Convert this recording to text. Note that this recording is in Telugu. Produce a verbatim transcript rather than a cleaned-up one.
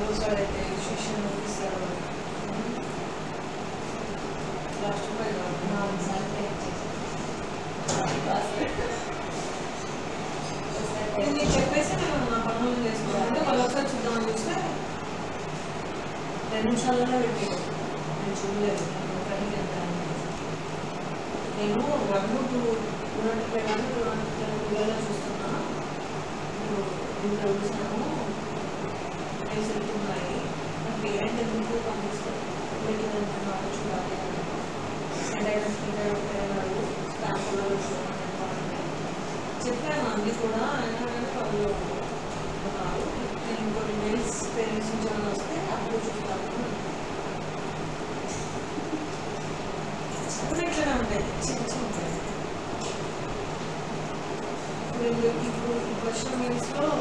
రోజులైతే శిష్యుని పంపిస్తారు లాస్ట్ పై నాలుగు సార్లు నేను చెప్పేసి నేను నా పనులు చేసుకున్నాను అంటే వాళ్ళు ఒకసారి చూద్దామని చూస్తే రెండు నిమిషాలలో పెట్టాను నేను చూడలేదు నేను వన్ టూ టూ హండ్రెడ్ కానీ టూ హండ్రెడ్ పిల్లల్లో చూస్తున్నా దీంట్లో చూసాను ప్లేస్ వెళ్తున్నాయి నా పేరెంట్ ఎందుకు పంపిస్తారు పెట్టిందంటున్నారు చూడాలి సెండ్ అయిన స్పీకర్ స్టాంపులో చెప్పాను అన్నీ కూడా అయినా కానీ వాళ్ళు ఉన్నారు నేను ఇంకోటి మెయిల్స్ పేరెంట్స్ నుంచి ఏమైనా వస్తే అప్పుడు చూస్తాను ఇట్లనే ఉంటాయి చిన్న చిన్న ఉంటాయి ఇప్పుడు ఇప్పుడు వచ్చిన మెయిల్స్లో